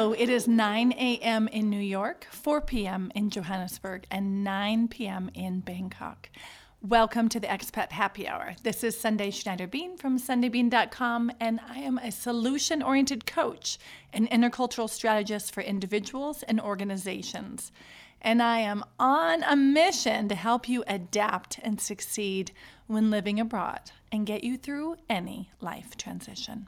So it is 9 a.m. in New York, 4 p.m. in Johannesburg, and 9 p.m. in Bangkok. Welcome to the Expat Happy Hour. This is Sunday Schneider-Bean from SundayBean.com, and I am a solution-oriented coach and intercultural strategist for individuals and organizations. And I am on a mission to help you adapt and succeed when living abroad and get you through any life transition.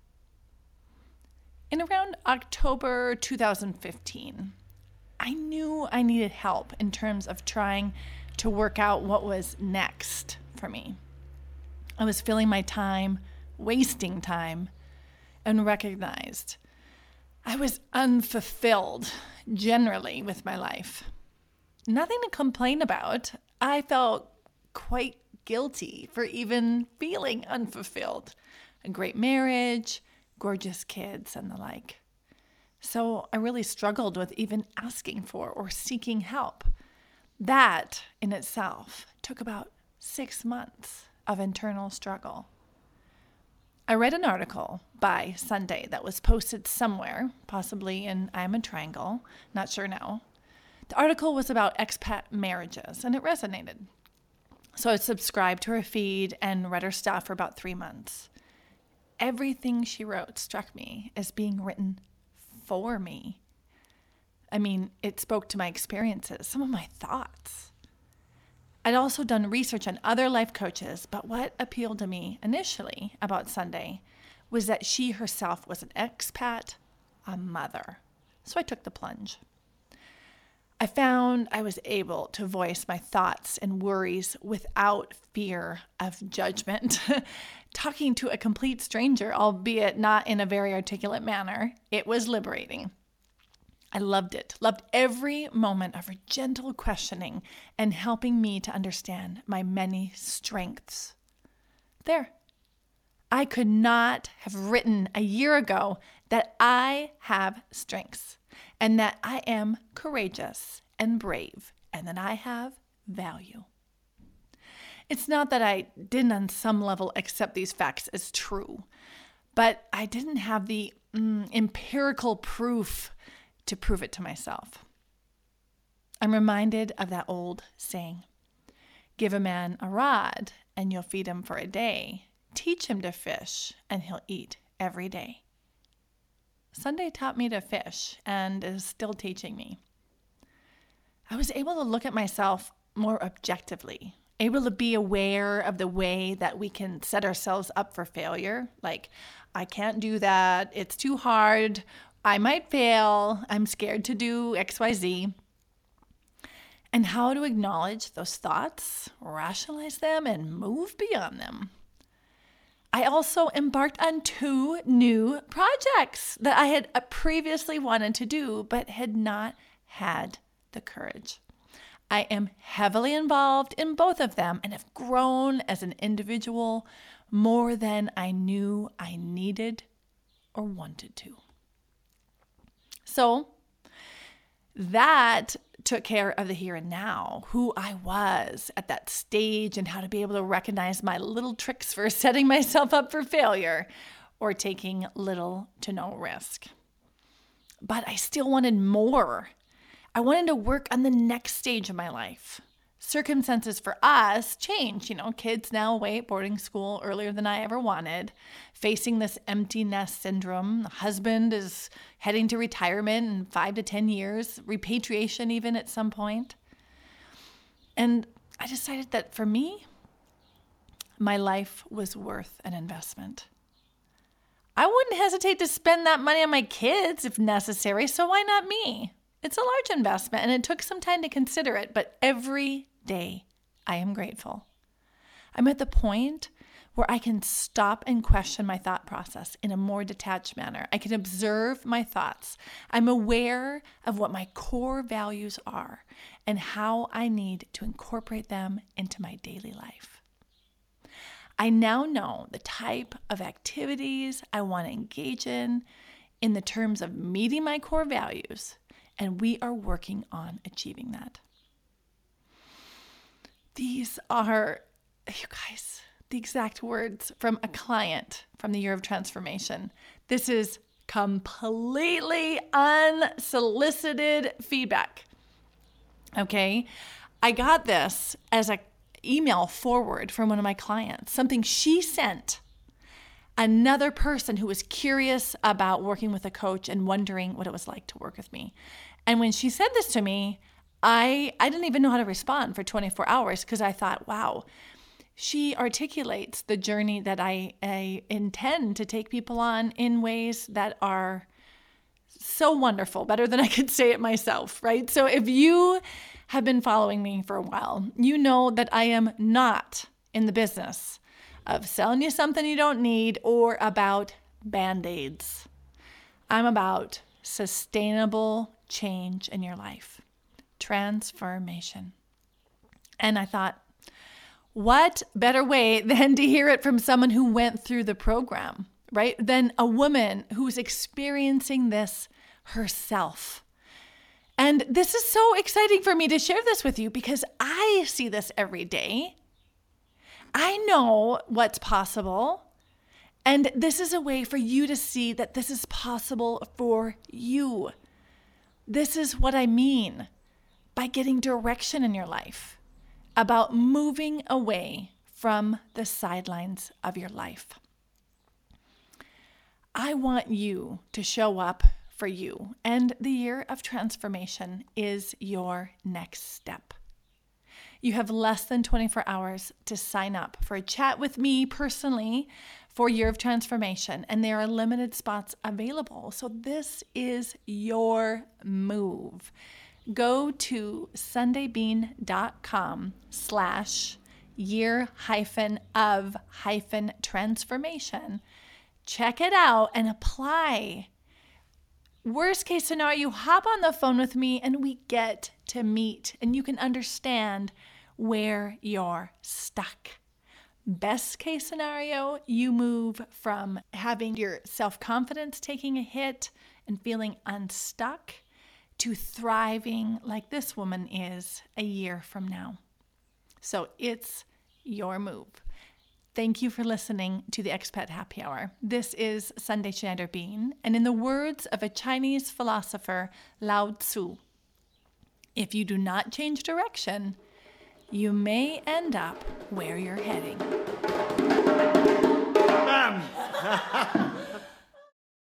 In around October 2015, I knew I needed help in terms of trying to work out what was next for me. I was feeling my time, wasting time, and recognized I was unfulfilled generally with my life. Nothing to complain about. I felt quite guilty for even feeling unfulfilled. A great marriage, gorgeous kids, and the like. So I really struggled with even asking for or seeking help. That in itself took about 6 months of internal struggle. I read an article by Sunday that was posted somewhere, possibly in I'm a Triangle, not sure now. The article was about expat marriages, and it resonated. So I subscribed to her feed and read her stuff for about 3 months. Everything she wrote struck me as being written for me. I mean, it spoke to my experiences, some of my thoughts. I'd also done research on other life coaches, but what appealed to me initially about Sunday was that she herself was an expat, a mother. So I took the plunge. I found I was able to voice my thoughts and worries without fear of judgment. Talking to a complete stranger, albeit not in a very articulate manner, it was liberating. I loved it, loved every moment of her gentle questioning and helping me to understand my many strengths. There. I could not have written a year ago that I have strengths and that I am courageous and brave and that I have value. It's not that I didn't on some level accept these facts as true, but I didn't have the empirical proof to prove it to myself. I'm reminded of that old saying, give a man a rod and you'll feed him for a day. Teach him to fish and he'll eat every day. Sunday taught me to fish and is still teaching me. I was able to look at myself more objectively, able to be aware of the way that we can set ourselves up for failure. Like, I can't do that. It's too hard. I might fail. I'm scared to do XYZ. And how to acknowledge those thoughts, rationalize them, and move beyond them. I also embarked on 2 new projects that I had previously wanted to do, but had not had the courage. I am heavily involved in both of them and have grown as an individual more than I knew I needed or wanted to. So that took care of the here and now, who I was at that stage and how to be able to recognize my little tricks for setting myself up for failure or taking little to no risk. But I still wanted more. I wanted to work on the next stage of my life. Circumstances for us change. Kids now away at boarding school earlier than I ever wanted, facing this empty nest syndrome. The husband is heading to retirement in 5 to 10 years, repatriation even at some point. And I decided that for me, my life was worth an investment. I wouldn't hesitate to spend that money on my kids if necessary, so why not me? It's a large investment, and it took some time to consider it, but every day I am grateful. I'm at the point where I can stop and question my thought process in a more detached manner. I can observe my thoughts. I'm aware of what my core values are and how I need to incorporate them into my daily life. I now know the type of activities I want to engage in the terms of meeting my core values, and we are working on achieving that. These are, you guys, the exact words from a client from the Year of Transformation. This is completely unsolicited feedback. Okay. I got this as an email forward from one of my clients, something she sent another person who was curious about working with a coach and wondering what it was like to work with me. And when she said this to me, I didn't even know how to respond for 24 hours because I thought, wow, she articulates the journey that I intend to take people on in ways that are so wonderful, better than I could say it myself, right? So if you have been following me for a while, you know that I am not in the business of selling you something you don't need or about Band-Aids. I'm about sustainable change in your life, transformation. And I thought, what better way than to hear it from someone who went through the program, right? Than a woman who's experiencing this herself. And this is so exciting for me to share this with you because I see this every day. I know what's possible. And this is a way for you to see that this is possible for you. This is what I mean by getting direction in your life, about moving away from the sidelines of your life. I want you to show up for you, and the year of transformation is your next step. You have less than 24 hours to sign up for a chat with me personally for Year of Transformation, and there are limited spots available. So this is your move. Go to sundaybean.com/year-of-transformation. Check it out and apply. Worst case scenario, you hop on the phone with me and we get to meet and you can understand where you're stuck. Best case scenario, you move from having your self-confidence taking a hit and feeling unstuck to thriving like this woman is a year from now. So it's your move. Thank you for listening to the Expat Happy Hour. This is Sunday Schneider Bean, and in the words of a Chinese philosopher, Lao Tzu, if you do not change direction, you may end up where you're heading.